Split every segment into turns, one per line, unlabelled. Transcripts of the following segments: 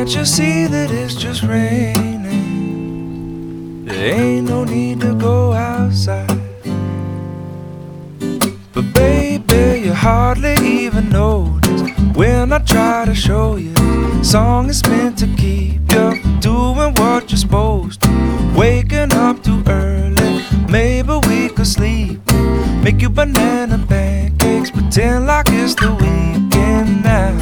Can't you see that it's just raining? There ain't no need to go outside. But baby, you hardly even notice when I try to show you. Song is meant to keep you doing what you're supposed to. Waking up too early, maybe we could sleep. Make you banana pancakes, pretend like it's the weekend now.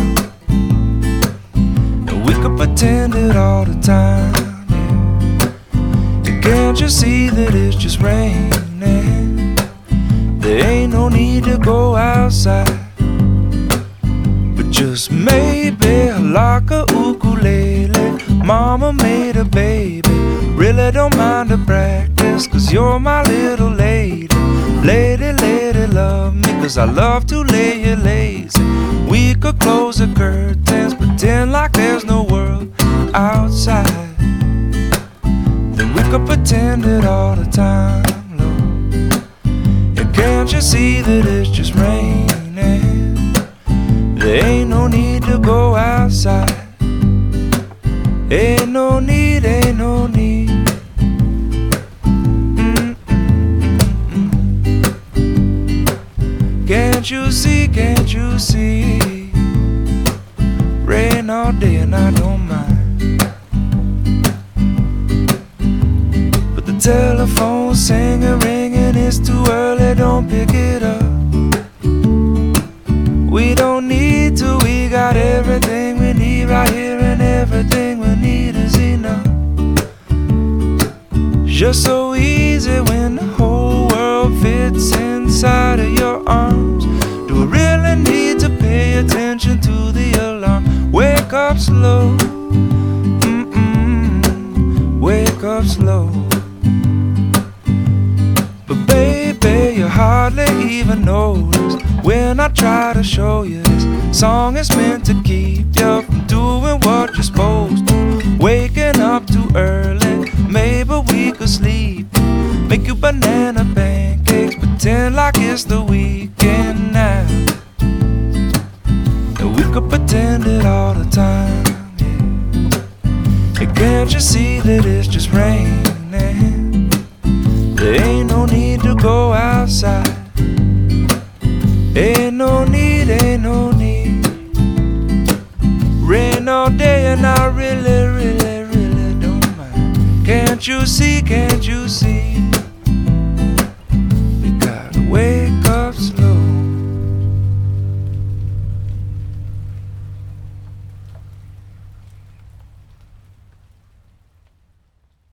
And we could pretend it all the time, yeah. And can't you see that it's just raining? There ain't no need to go outside. But just maybe like a ukulele, mama made a baby. Really don't mind the practice, 'cause you're my little lady. Lady, lady, love me, 'cause I love to lay you lazy. We could close the curtains, pretend like there's no world outside. Then we could pretend it all the time, Lord. And can't you see that it's just raining? There ain't no need to go outside. Ain't no need, ain't no need. Can't you see, can't you see? Rain all day and I don't mind. But the telephone's singing, ringing, it's too early, don't pick it up. We don't need to, we got everything we need right here, and everything we need is enough. Just so easy when the whole world fits inside of your arms. Do we really need to pay attention to the alarm? Wake up slow, wake up slow. But baby, you hardly even notice when I try to show you this song is meant to keep you from doing what you're supposed to. Waking up too early, maybe we could sleep. Make you banana pancakes, pretend like it's the weekend now. And we could pretend it all the time, yeah. And can't you see that it's just raining? There ain't no need to go outside. Ain't no need, ain't no need. Rain all day and I really, really, really don't mind. Can't you see, can't you see?